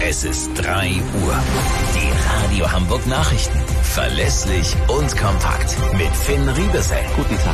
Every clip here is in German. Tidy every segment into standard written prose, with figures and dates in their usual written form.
Es ist 3 Uhr. Die Radio Hamburg Nachrichten. Verlässlich und kompakt. Mit Finn Riebesell. Guten Tag.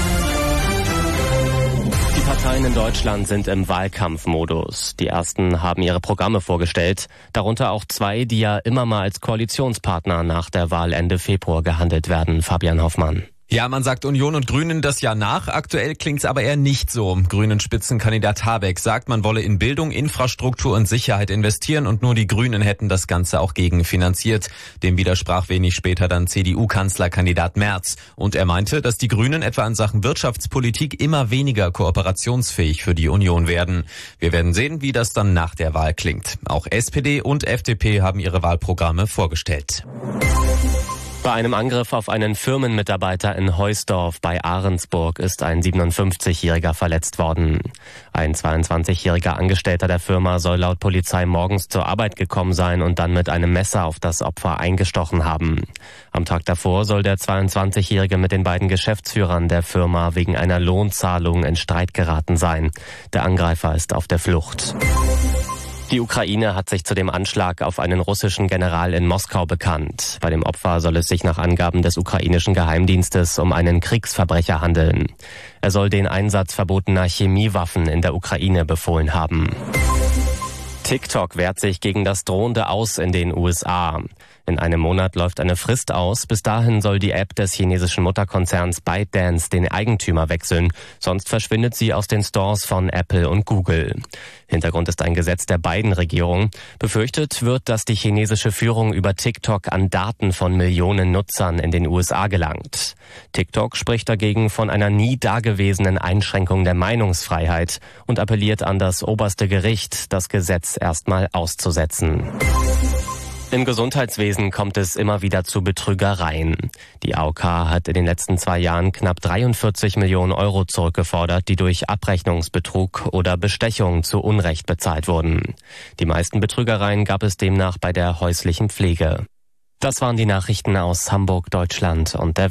Die Parteien in Deutschland sind im Wahlkampfmodus. Die ersten haben ihre Programme vorgestellt, darunter auch 2, die ja immer mal als Koalitionspartner nach der Wahl Ende Februar gehandelt werden. Fabian Hoffmann. Ja, man sagt Union und Grünen das Jahr nach. Aktuell klingt's aber eher nicht so. Grünen Spitzenkandidat Habeck sagt, man wolle in Bildung, Infrastruktur und Sicherheit investieren und nur die Grünen hätten das Ganze auch gegenfinanziert. Dem widersprach wenig später dann CDU-Kanzlerkandidat Merz. Und er meinte, dass die Grünen etwa in Sachen Wirtschaftspolitik immer weniger kooperationsfähig für die Union werden. Wir werden sehen, wie das dann nach der Wahl klingt. Auch SPD und FDP haben ihre Wahlprogramme vorgestellt. Bei einem Angriff auf einen Firmenmitarbeiter in Heusdorf bei Ahrensburg ist ein 57-Jähriger verletzt worden. Ein 22-jähriger Angestellter der Firma soll laut Polizei morgens zur Arbeit gekommen sein und dann mit einem Messer auf das Opfer eingestochen haben. Am Tag davor soll der 22-jährige mit den beiden Geschäftsführern der Firma wegen einer Lohnzahlung in Streit geraten sein. Der Angreifer ist auf der Flucht. Die Ukraine hat sich zu dem Anschlag auf einen russischen General in Moskau bekannt. Bei dem Opfer soll es sich nach Angaben des ukrainischen Geheimdienstes um einen Kriegsverbrecher handeln. Er soll den Einsatz verbotener Chemiewaffen in der Ukraine befohlen haben. TikTok wehrt sich gegen das drohende Aus in den USA. In einem Monat läuft eine Frist aus. Bis dahin soll die App des chinesischen Mutterkonzerns ByteDance den Eigentümer wechseln. Sonst verschwindet sie aus den Stores von Apple und Google. Hintergrund ist ein Gesetz der beiden Regierungen. Befürchtet wird, dass die chinesische Führung über TikTok an Daten von Millionen Nutzern in den USA gelangt. TikTok spricht dagegen von einer nie dagewesenen Einschränkung der Meinungsfreiheit und appelliert an das oberste Gericht, das Gesetz erstmal auszusetzen. Im Gesundheitswesen kommt es immer wieder zu Betrügereien. Die AOK hat in den letzten 2 Jahren knapp 43 Millionen Euro zurückgefordert, die durch Abrechnungsbetrug oder Bestechung zu Unrecht bezahlt wurden. Die meisten Betrügereien gab es demnach bei der häuslichen Pflege. Das waren die Nachrichten aus Hamburg, Deutschland und der